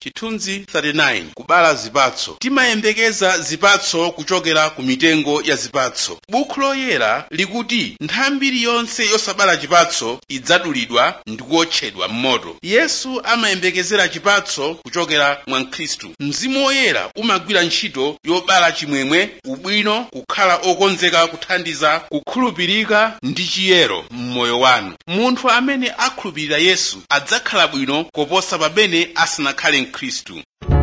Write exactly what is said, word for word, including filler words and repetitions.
Chithunzi thirty nine. Kubala zipatso. Timayembekeza zipatso kuchokera ku mitengo ya zipatso. Buku loyera likuti nthambi iliyonse yosabala chipatso idzadulidwa ndi kuotchedwa m'moto. Yesu amayembekezera chipatso kuchokera mwa Khristu. Mzimu Woyera umagwira ntchito yobala chimwemwe, ubwino, kukhala okonzeka kuthandiza, kukhulupirika ndi chiyero m'moyo wanu. Munthu amene akhulupirira Yesu adzakhala bwino koposa pamene asanakhale Khristu.